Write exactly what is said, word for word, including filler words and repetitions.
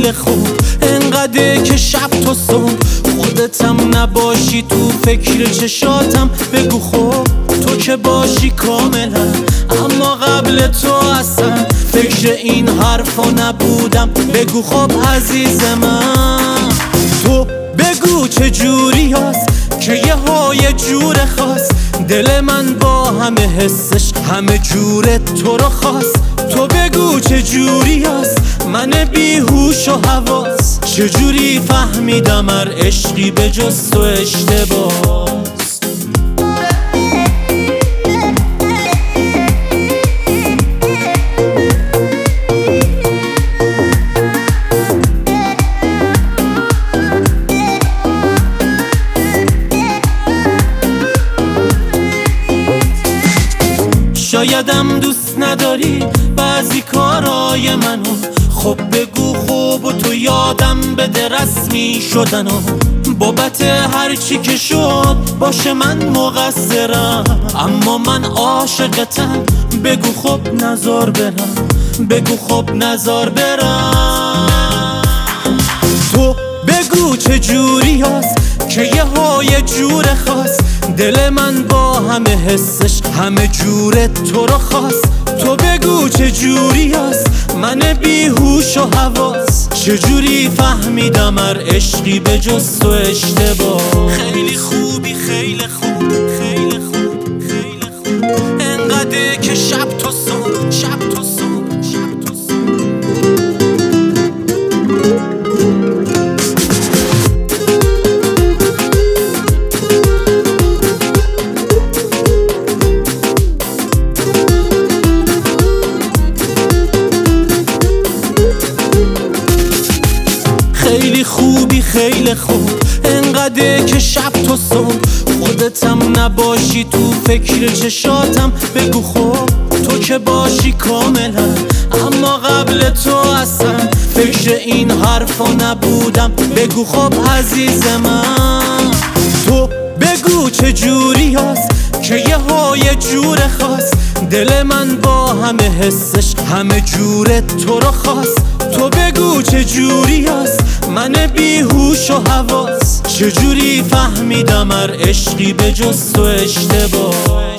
خیلی خوب، انقدر که شب تا صبح خودتم نباشی تو فکر چشاتم. بگو خب تو که باشی کاملا، اما قبل تو اصلا فکر این حرفا نبودم. بگو خب عزیز من، تو بگو چه جوری هست که یه های جور خاص دل من با همه حسش همه جور تو رو خواست. تو بگو چه جوری هست من بیهوش و حواس، چجوری فهمیدم هر عشقی به جز تو اشتباس. شایدم دوست نداری بعضی کارای منو، خب بگو خوب و تو یادم بده رسمی شدنو. بابت هرچی که شد باشه من مقصرم، اما من عاشقتم. بگو خب نزار برم، بگو خب نزار برم. تو بگو چه جوری هست که یه های جور خاص دل من با همه حسش همه جور تو رو خواست. تو بگو چه جوری هست من بیهوش و حواس، چجوری فهمیدم هر عشقی به جز تو اشتباس. خیلی خوبی خیلی خوب خیلی خوب خیلی خوب، انقدر که شب تا صبح شب تا صبح شب تا صبح. خیلی خوبی خیلی خوب، انقدر که شب تا صبح خودتم نباشی تو فکر چشاتم. بگو خب تو که باشی کاملا، اما قبل تو اصلا فکر این حرفا نبودم. بگو خب عزیز من، تو بگو چه جوری هست که یه های جور خاص دل من با همه حسش همه جور تو رو خواست. تو بگو چه جوری هست من بیهوش و حواس، چجوری فهمیدم هر عشقی به جز تو اشتباس.